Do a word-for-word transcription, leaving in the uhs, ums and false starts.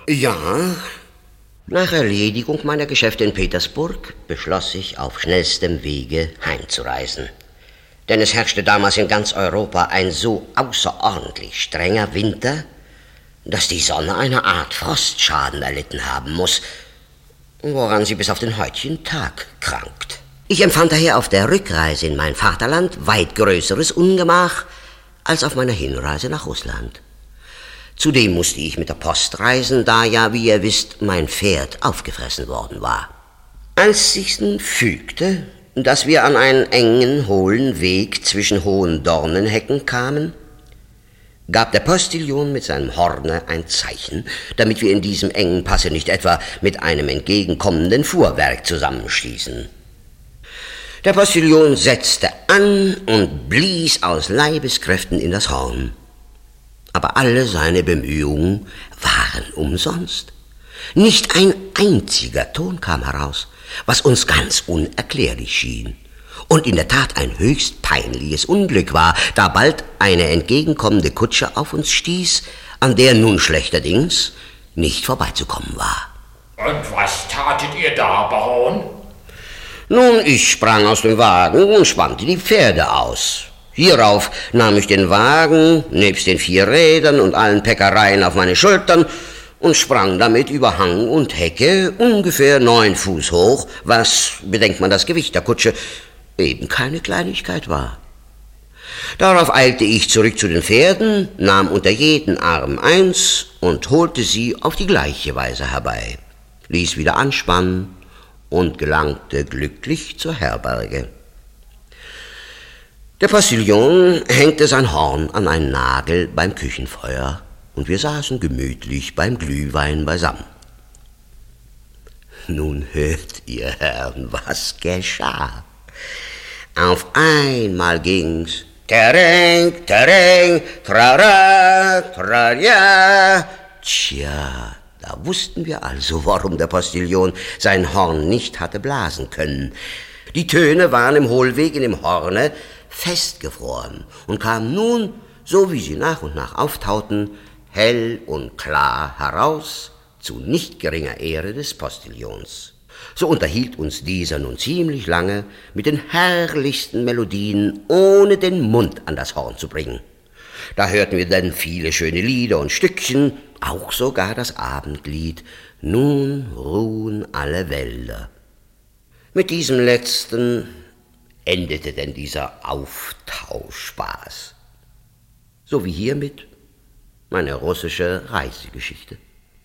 Ja, nach Erledigung meiner Geschäfte in Petersburg beschloss ich, auf schnellstem Wege heimzureisen. Denn es herrschte damals in ganz Europa ein so außerordentlich strenger Winter, dass die Sonne eine Art Frostschaden erlitten haben muss, woran sie bis auf den heutigen Tag krankt. Ich empfand daher auf der Rückreise in mein Vaterland weit größeres Ungemach als auf meiner Hinreise nach Russland. Zudem musste ich mit der Post reisen, da ja, wie ihr wisst, mein Pferd aufgefressen worden war. Als sich's nun fügte, dass wir an einen engen, hohlen Weg zwischen hohen Dornenhecken kamen, gab der Postillon mit seinem Horne ein Zeichen, damit wir in diesem engen Passe nicht etwa mit einem entgegenkommenden Fuhrwerk zusammenstießen. Der Postillon setzte an und blies aus Leibeskräften in das Horn. Aber alle seine Bemühungen waren umsonst. Nicht ein einziger Ton kam heraus, was uns ganz unerklärlich schien. Und in der Tat ein höchst peinliches Unglück war, da bald eine entgegenkommende Kutsche auf uns stieß, an der nun schlechterdings nicht vorbeizukommen war. Und was tatet ihr da, Baron? Nun, ich sprang aus dem Wagen und spannte die Pferde aus. Hierauf nahm ich den Wagen, nebst den vier Rädern und allen Päckereien auf meine Schultern und sprang damit über Hang und Hecke ungefähr neun Fuß hoch, was, bedenkt man das Gewicht der Kutsche, eben keine Kleinigkeit war. Darauf eilte ich zurück zu den Pferden, nahm unter jeden Arm eins und holte sie auf die gleiche Weise herbei, ließ wieder anspannen und gelangte glücklich zur Herberge. Der Postillon hängte sein Horn an einen Nagel beim Küchenfeuer und wir saßen gemütlich beim Glühwein beisammen. Nun hört ihr, Herren, was geschah. Auf einmal ging's tereng, tereng, trara, traja. Tja, da wussten wir also, warum der Postillon sein Horn nicht hatte blasen können. Die Töne waren im Hohlweg in dem Horne festgefroren und kamen nun, so wie sie nach und nach auftauten, hell und klar heraus, zu nicht geringer Ehre des Postillons. So unterhielt uns dieser nun ziemlich lange mit den herrlichsten Melodien, ohne den Mund an das Horn zu bringen. Da hörten wir dann viele schöne Lieder und Stückchen, auch sogar das Abendlied »Nun ruhen alle Wälder«. Mit diesem letzten endete denn dieser Auftauschspaß. So wie hiermit meine russische Reisegeschichte.